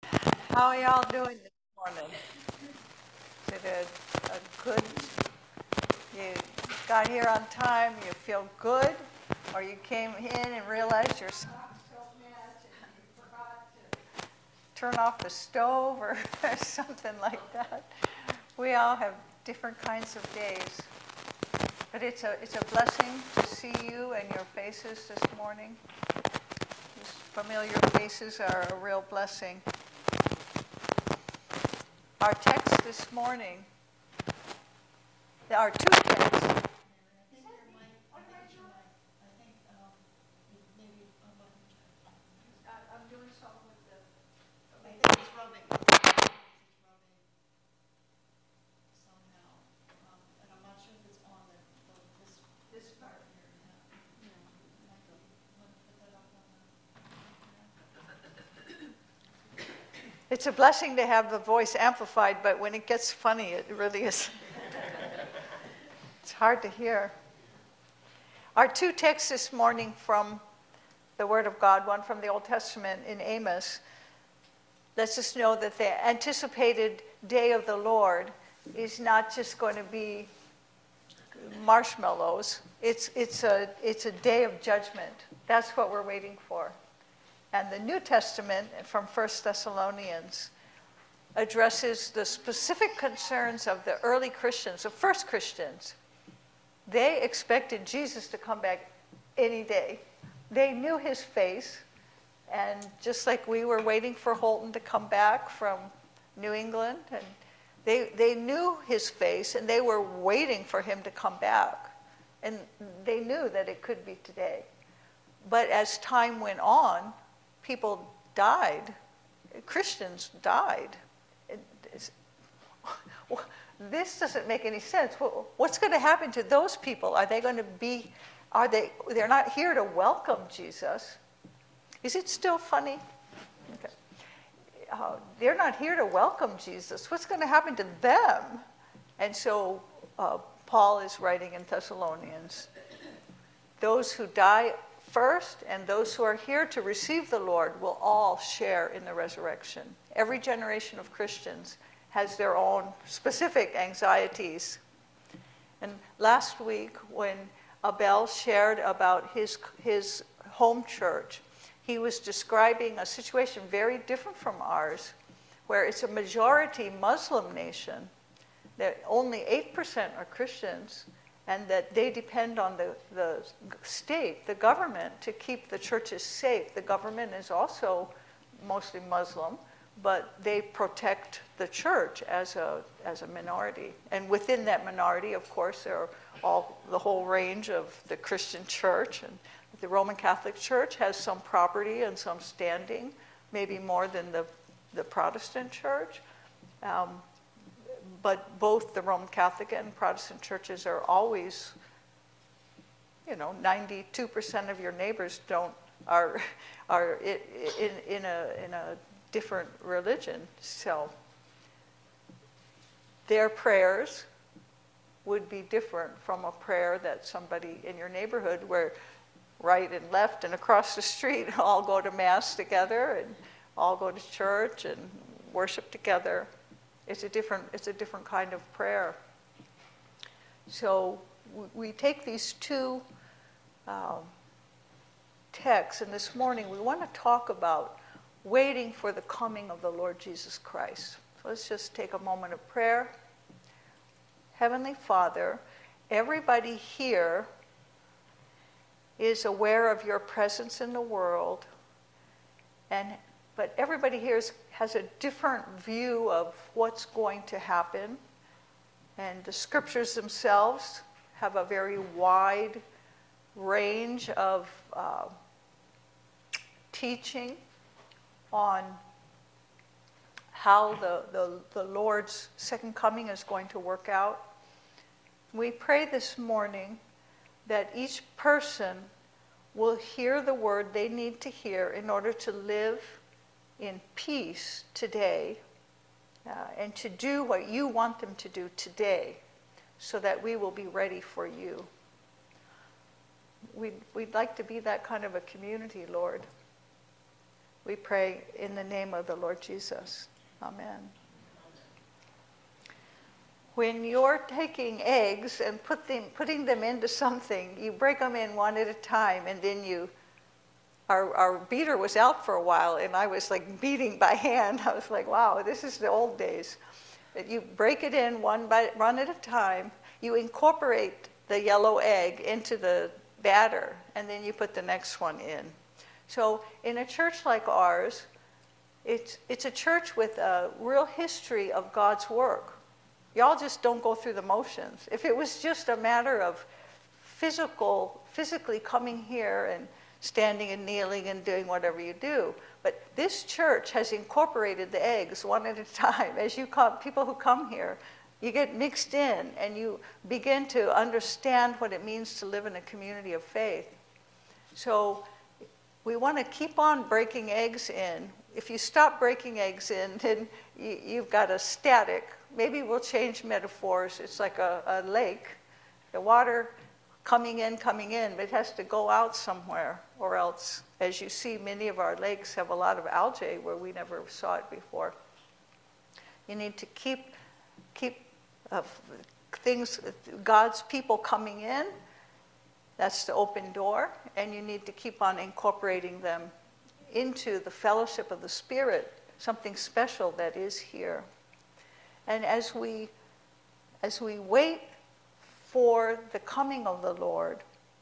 How are y'all doing this morning? Is it a good, you got here on time, you feel good? Or you came in and realized your socks don't match and you forgot to turn off the stove or something like that? We all have different kinds of days. But it's a blessing to see you and your faces this morning. These familiar faces are a real blessing. Our text this morning, there are two texts. I'm doing something with the. I think it's rubbing. Somehow, and I'm not sure if it's on this part here. Yeah. It's a blessing to have the voice amplified, but when it gets funny, it really is. It's hard to hear. Our two texts this morning from the Word of God, one from the Old Testament in Amos, lets us know that the anticipated day of the Lord is not just going to be marshmallows. It's a day of judgment. That's what we're waiting for. And the New Testament from 1 Thessalonians addresses the specific concerns of the early Christians, the first Christians. They expected Jesus to come back any day. They knew his face, and just like we were waiting for Holton to come back from New England, and they knew his face, and they were waiting for him to come back. And they knew that it could be today. But as time went on, people died. Christians died. This doesn't make any sense. What's going to happen to those people? Are they going to be, they're not here to welcome Jesus. Is it still funny? Okay. They're not here to welcome Jesus. What's going to happen to them? And so Paul is writing in Thessalonians, those who die first and those who are here to receive the Lord will all share in the resurrection. Every generation of Christians has their own specific anxieties. And last week, when Abel shared about his home church, he was describing a situation very different from ours, where it's a majority Muslim nation, that only 8% are Christians, and that they depend on the state, the government, to keep the churches safe. The government is also mostly Muslim, but they protect the church as a minority. And within that minority, of course, there are the whole range of the Christian church. And the Roman Catholic Church has some property and some standing, maybe more than the Protestant church. But both the Roman Catholic and Protestant churches are always, 92% of your neighbors are in a different religion. So their prayers would be different from a prayer that somebody in your neighborhood, where right and left and across the street all go to Mass together and all go to church and worship together. It's a different kind of prayer. So we take these two texts, and this morning we want to talk about waiting for the coming of the Lord Jesus Christ. So let's just take a moment of prayer. Heavenly Father, everybody here is aware of your presence in the world, but everybody here has a different view of what's going to happen. And the scriptures themselves have a very wide range of teaching on how the Lord's second coming is going to work out. We pray this morning that each person will hear the word they need to hear in order to live in peace today, and to do what you want them to do today, so that we will be ready for you. We'd like to be that kind of a community, Lord. We pray in the name of the Lord Jesus. Amen. When you're taking eggs and putting them into something, you break them in one at a time, and then our beater was out for a while, and I was like beating by hand. I was like, wow, this is the old days. But you break it in one at a time. You incorporate the yellow egg into the batter, and then you put the next one in. So in a church like ours, it's a church with a real history of God's work. Y'all just don't go through the motions. If it was just a matter of physically coming here and standing and kneeling and doing whatever you do, but this church has incorporated the eggs one at a time. As you come, people who come here, you get mixed in and you begin to understand what it means to live in a community of faith. So we want to keep on breaking eggs in. If you stop breaking eggs in, then you've got a static. Maybe we'll change metaphors. It's like a lake. The water coming in, but it has to go out somewhere, or else, as you see, many of our lakes have a lot of algae where we never saw it before. You need to keep things, God's people coming in. That's the open door, and you need to keep on incorporating them into the fellowship of the Spirit, something special that is here. And as we wait for the coming of the Lord,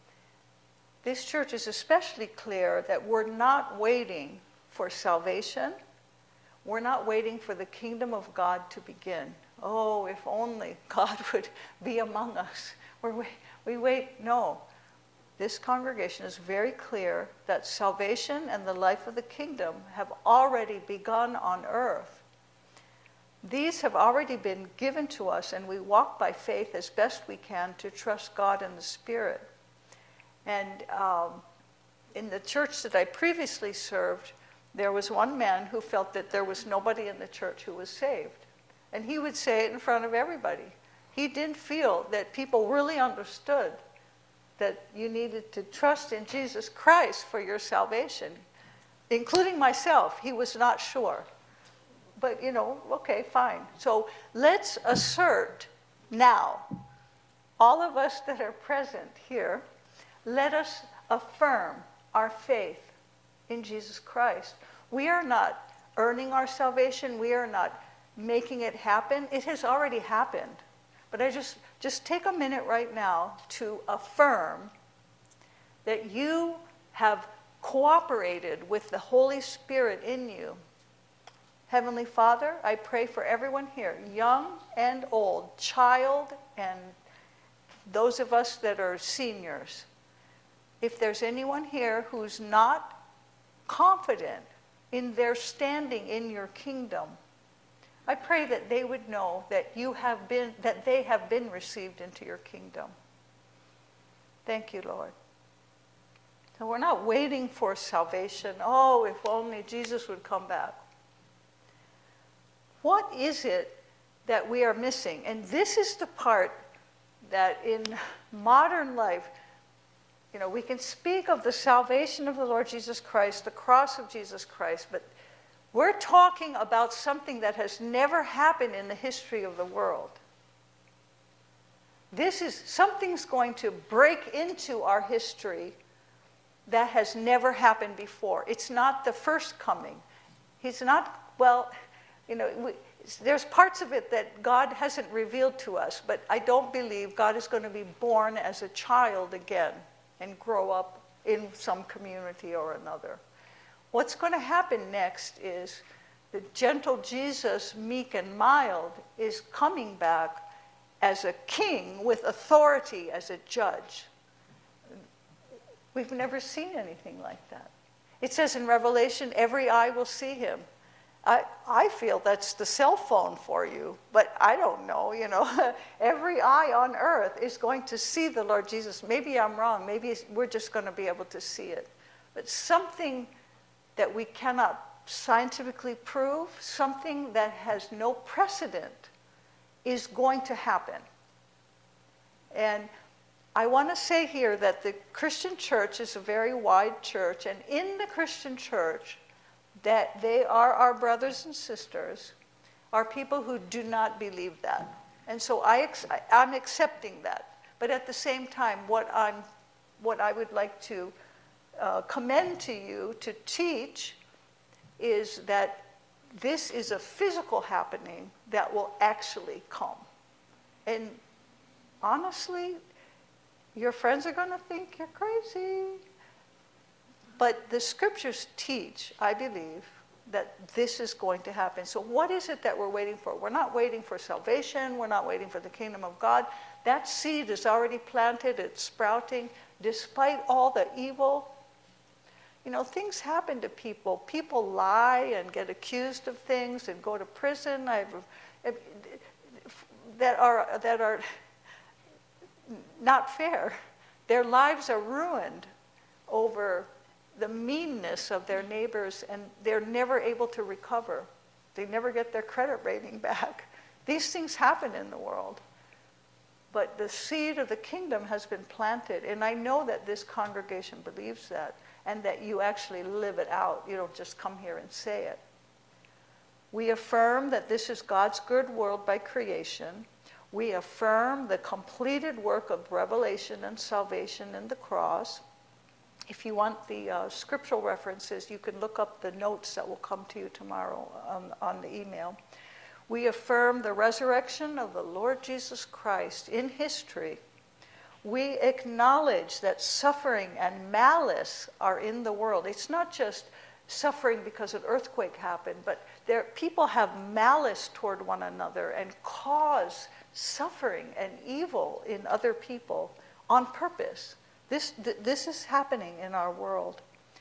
this church is especially clear that we're not waiting for salvation. We're not waiting for the kingdom of God to begin. Oh, if only God would be among us. We wait. No. This congregation is very clear that salvation and the life of the kingdom have already begun on earth. These have already been given to us, and we walk by faith as best we can to trust God and the Spirit. And in the church that I previously served, there was one man who felt that there was nobody in the church who was saved. And he would say it in front of everybody. He didn't feel that people really understood that you needed to trust in Jesus Christ for your salvation, including myself. He was not sure. But, okay, fine. So let's assert now, all of us that are present here, let us affirm our faith in Jesus Christ. We are not earning our salvation. We are not making it happen. It has already happened. But I just take a minute right now to affirm that you have cooperated with the Holy Spirit in you. Heavenly Father, I pray for everyone here, young and old, child and those of us that are seniors. If there's anyone here who's not confident in their standing in your kingdom, I pray that they would know that they have been received into your kingdom. Thank you, Lord. So we're not waiting for salvation. Oh, if only Jesus would come back. What is it that we are missing? And this is the part that in modern life, we can speak of the salvation of the Lord Jesus Christ, the cross of Jesus Christ, but we're talking about something that has never happened in the history of the world. Something's going to break into our history that has never happened before. It's not the first coming. He's not, there's parts of it that God hasn't revealed to us, but I don't believe God is going to be born as a child again and grow up in some community or another. What's going to happen next is the gentle Jesus, meek and mild, is coming back as a king with authority as a judge. We've never seen anything like that. It says in Revelation, every eye will see him. I feel that's the cell phone for you, but I don't know, Every eye on earth is going to see the Lord Jesus. Maybe I'm wrong. Maybe we're just going to be able to see it. But something that we cannot scientifically prove, something that has no precedent, is going to happen. And I want to say here that the Christian church is a very wide church, and in the Christian church, that they are our brothers and sisters are people who do not believe that. And so I'm accepting that. But at the same time, what I would like to commend to you to teach is that this is a physical happening that will actually come. And honestly, your friends are going to think you're crazy. But the scriptures teach, I believe, that this is going to happen. So what is it that we're waiting for? We're not waiting for salvation. We're not waiting for the kingdom of God. That seed is already planted. It's sprouting. Despite all the evil, you know, things happen to people. People lie and get accused of things and go to prison that are not fair. Their lives are ruined over the meanness of their neighbors, and they're never able to recover. They never get their credit rating back. These things happen in the world. But the seed of the kingdom has been planted, and I know that this congregation believes that, and that you actually live it out. You don't just come here and say it. We affirm that this is God's good world by creation. We affirm the completed work of revelation and salvation in the cross. If you want the scriptural references, you can look up the notes that will come to you tomorrow on the email. We affirm the resurrection of the Lord Jesus Christ in history. We acknowledge that suffering and malice are in the world. It's not just suffering because an earthquake happened, but people have malice toward one another and cause suffering and evil in other people on purpose. This is happening in our world.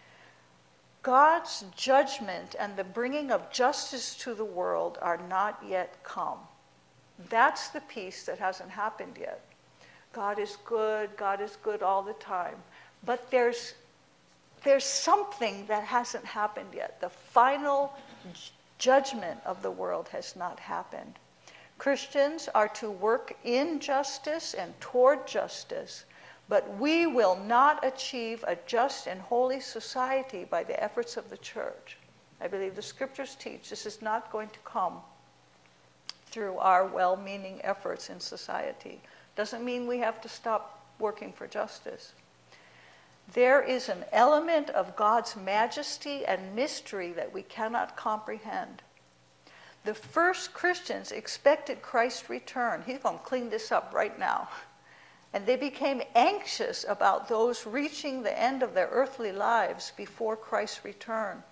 God's judgment and the bringing of justice to the world are not yet come. That's the piece that hasn't happened yet. God is good all the time. But there's something that hasn't happened yet. The final judgment of the world has not happened. Christians are to work in justice and toward justice, but we will not achieve a just and holy society by the efforts of the church. I believe the scriptures teach this is not going to come through our well-meaning efforts in society. Doesn't mean we have to stop working for justice. There is an element of God's majesty and mystery that we cannot comprehend. The first Christians expected Christ's return. He's going to clean this up right now. And they became anxious about those reaching the end of their earthly lives before Christ's return.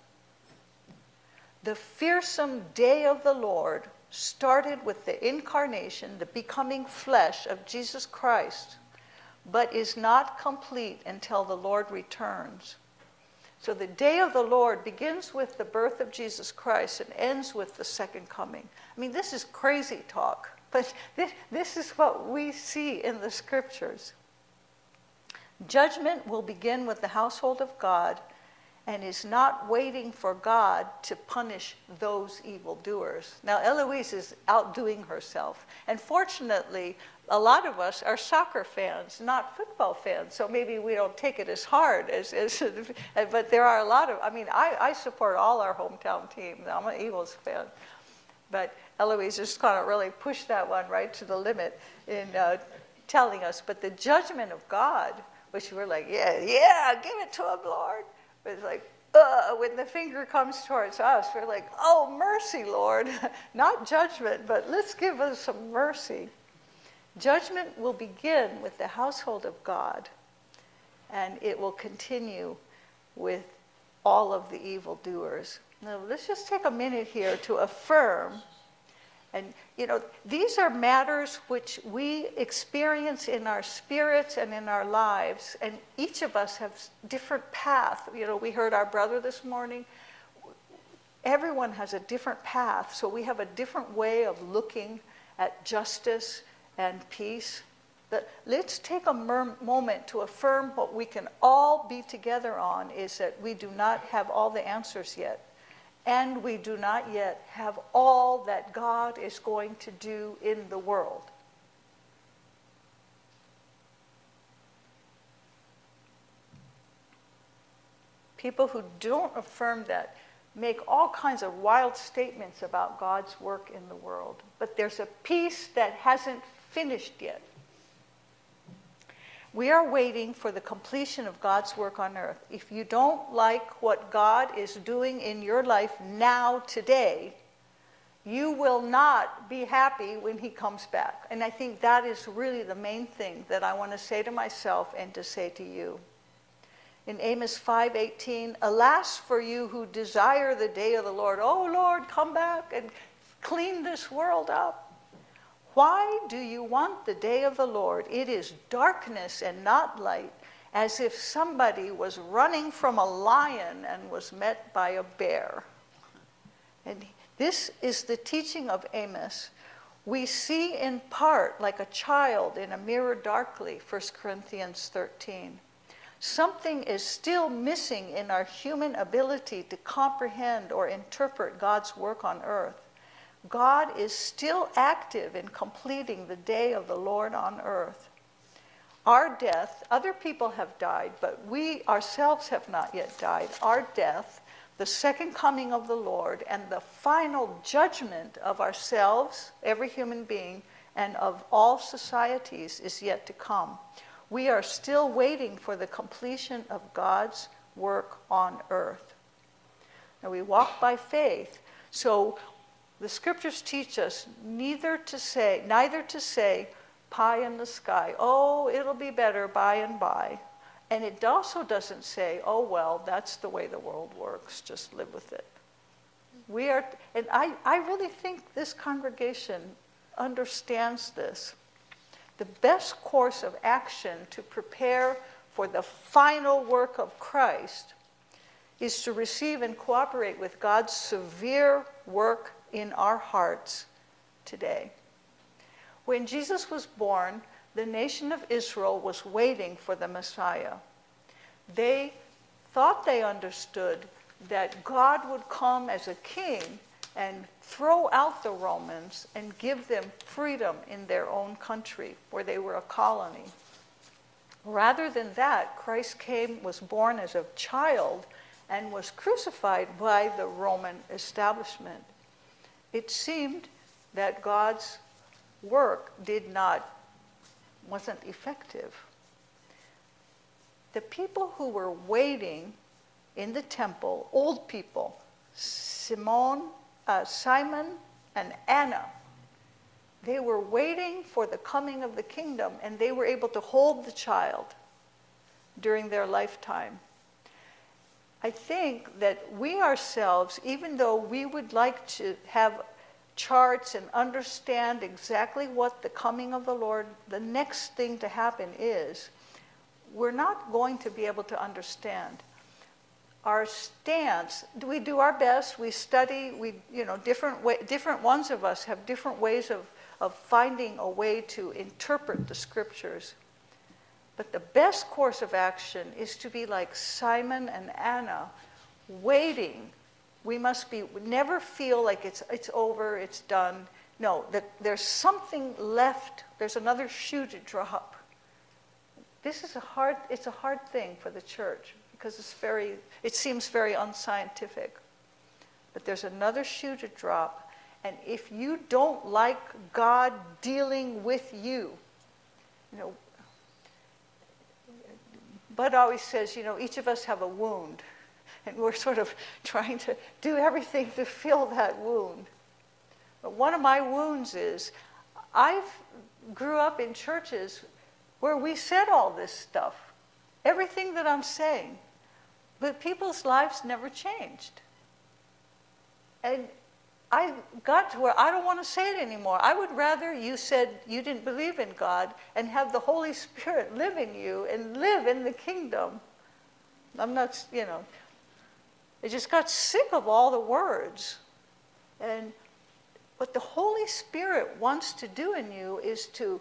The fearsome day of the Lord started with the incarnation, the becoming flesh of Jesus Christ, but is not complete until the Lord returns. So the day of the Lord begins with the birth of Jesus Christ and ends with the second coming. I mean, this is crazy talk, but this is what we see in the scriptures. Judgment will begin with the household of God and is not waiting for God to punish those evildoers. Now, Eloise is outdoing herself. And fortunately, a lot of us are soccer fans, not football fans, so maybe we don't take it as hard but there are a lot of, I support all our hometown teams. I'm an Eagles fan. But Eloise just kind of really pushed that one right to the limit in telling us. But the judgment of God, which we're like, yeah, give it to him, Lord. But it's like, when the finger comes towards us, we're like, oh, mercy, Lord. Not judgment, but let's give us some mercy. Judgment will begin with the household of God, and it will continue with all of the evildoers. Now, let's just take a minute here to affirm. And, these are matters which we experience in our spirits and in our lives, and each of us have different paths. We heard our brother this morning. Everyone has a different path, so we have a different way of looking at justice and peace. But let's take a moment to affirm what we can all be together on is that we do not have all the answers yet. And we do not yet have all that God is going to do in the world. People who don't affirm that make all kinds of wild statements about God's work in the world. But there's a piece that hasn't finished yet. We are waiting for the completion of God's work on earth. If you don't like what God is doing in your life now, today, you will not be happy when he comes back. And I think that is really the main thing that I want to say to myself and to say to you. In Amos 5:18, alas for you who desire the day of the Lord. Oh Lord, come back and clean this world up. Why do you want the day of the Lord? It is darkness and not light, as if somebody was running from a lion and was met by a bear. And this is the teaching of Amos. We see in part like a child in a mirror darkly, 1 Corinthians 13. Something is still missing in our human ability to comprehend or interpret God's work on earth. God is still active in completing the day of the Lord on earth. Our death, other people have died, but we ourselves have not yet died. Our death, the second coming of the Lord, and the final judgment of ourselves, every human being, and of all societies is yet to come. We are still waiting for the completion of God's work on earth. Now we walk by faith, so the scriptures teach us neither to say pie in the sky, oh, it'll be better by and by. And it also doesn't say, oh, well, that's the way the world works, just live with it. And I really think this congregation understands this. The best course of action to prepare for the final work of Christ is to receive and cooperate with God's severe work in our hearts today. When Jesus was born, the nation of Israel was waiting for the Messiah. They thought they understood that God would come as a king and throw out the Romans and give them freedom in their own country where they were a colony. Rather than that, Christ was born as a child and was crucified by the Roman establishment. It seemed that God's work wasn't effective. The people who were waiting in the temple, old people, Simon and Anna, they were waiting for the coming of the kingdom, and they were able to hold the child during their lifetime. I think that we ourselves, even though we would like to have charts and understand exactly what the coming of the Lord, the next thing to happen is, we're not going to be able to understand. Our stance, we do our best, we study, different ones of us have different ways of finding a way to interpret the scriptures. But the best course of action is to be like Simon and Anna, waiting. We never feel like it's over, it's done. No, there's something left. There's another shoe to drop. It's a hard thing for the church because it seems very unscientific. But there's another shoe to drop. And if you don't like God dealing with you, Bud always says, each of us have a wound. And we're sort of trying to do everything to fill that wound. But one of my wounds is, I grew up in churches where we said all this stuff, everything that I'm saying, but people's lives never changed. And I got to where I don't want to say it anymore. I would rather you said you didn't believe in God and have the Holy Spirit live in you and live in the kingdom. I'm not, I just got sick of all the words. And what the Holy Spirit wants to do in you is to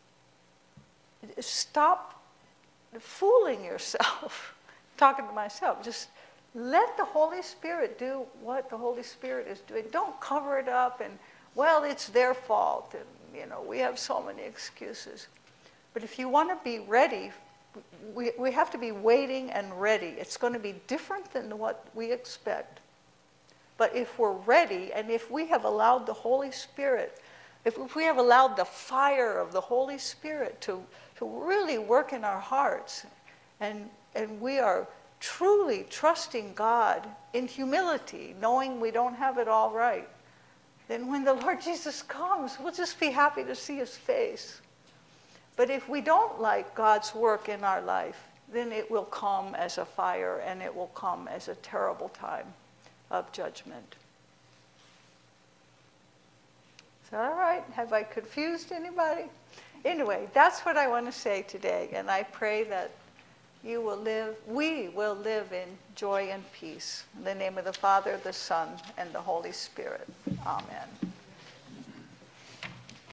stop fooling yourself. Talking to myself, just let the Holy Spirit do what the Holy Spirit is doing. Don't cover it up and, well, it's their fault. And, we have so many excuses. But if you want to be ready, we have to be waiting and ready. It's going to be different than what we expect. But if we're ready, and if we have allowed the Holy Spirit, if we have allowed the fire of the Holy Spirit to really work in our hearts, and we are truly trusting God in humility, knowing we don't have it all right, then when the Lord Jesus comes, we'll just be happy to see his face. But if we don't like God's work in our life, then it will come as a fire, and it will come as a terrible time of judgment. Is that all right? Have I confused anybody? Anyway, that's what I want to say today, and I pray that we will live in joy and peace. In the name of the Father, the Son, and the Holy Spirit. Amen.